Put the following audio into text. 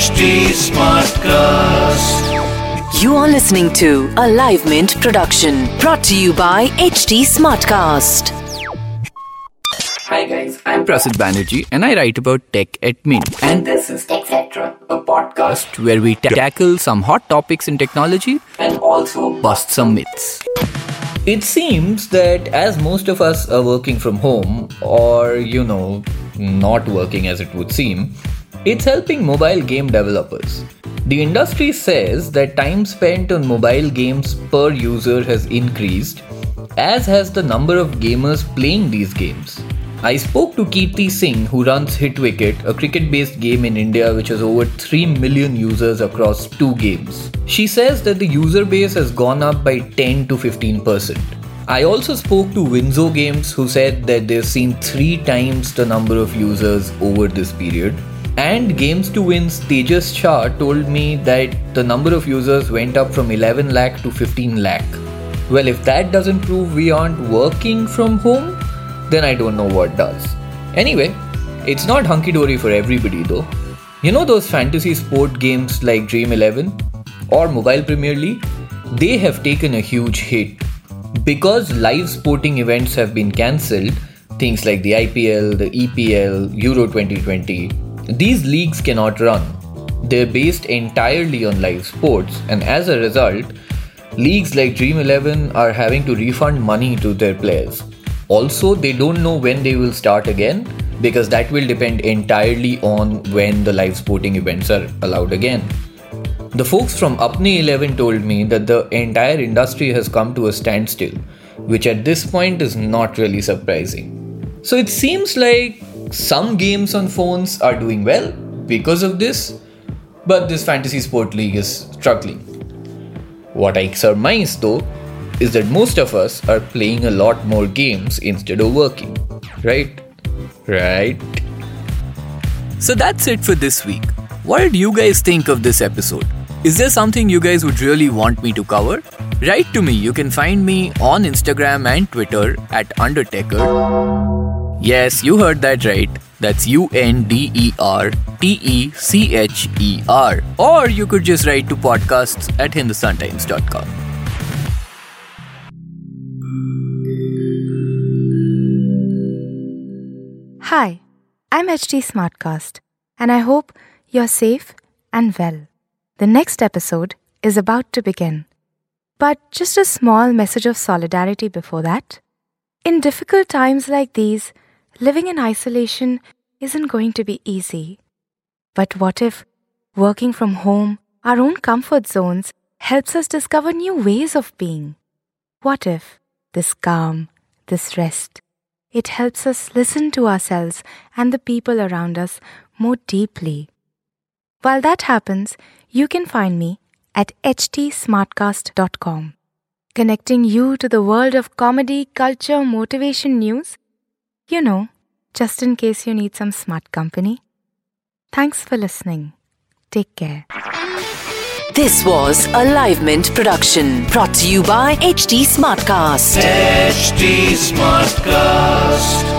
HT Smartcast. You are listening to a Live Mint production brought to you by HT Smartcast. Hi guys, I'm Prasid Banerjee and I write about tech at Mint. And this is TechCetera, a podcast Where we tackle some hot topics in technology and also bust some myths. It seems that as most of us are working from home, or not working as it would seem, it's helping mobile game developers. The industry says that time spent on mobile games per user has increased, as has the number of gamers playing these games. I spoke to Kirti Singh, who runs HitWicket, a cricket-based game in India which has over 3 million users across 2 games. She says that the user base has gone up by 10 to 15%. I also spoke to Winzo Games, who said that they've seen 3 times the number of users over this period. And Games to Win's Tejas Shah told me that the number of users went up from 11 lakh to 15 lakh. Well, if that doesn't prove we aren't working from home, then I don't know what does. Anyway, it's not hunky-dory for everybody though. You know those fantasy sport games like Dream 11 or Mobile Premier League? They have taken a huge hit. Because live sporting events have been cancelled, things like the IPL, the EPL, Euro 2020, these leagues cannot run. They're based entirely on live sports, and as a result, leagues like Dream 11 are having to refund money to their players. Also, they don't know when they will start again, because that will depend entirely on when the live sporting events are allowed again. The folks from Apne 11 told me that the entire industry has come to a standstill, which at this point is not really surprising. So it seems like some games on phones are doing well because of this, but this fantasy sport league is struggling. What I surmise though is that most of us are playing a lot more games instead of working. Right? So that's it for this week. What did you guys think of this episode? Is there something you guys would really want me to cover? Write to me. You can find me on Instagram and Twitter at Undertecher. Yes, you heard that right. That's UNDERTECHER. Or you could just write to podcasts at hindustantimes.com. Hi, I'm HT Smartcast, and I hope you're safe and well. The next episode is about to begin. But just a small message of solidarity before that. In difficult times like these, living in isolation isn't going to be easy. But what if working from home, our own comfort zones, helps us discover new ways of being? What if this calm, this rest, it helps us listen to ourselves and the people around us more deeply? While that happens, you can find me at htsmartcast.com, connecting you to the world of comedy, culture, motivation news. Just in case you need some smart company. Thanks for listening. Take care. This was a Live Mint production brought to you by HT Smartcast. HT Smartcast.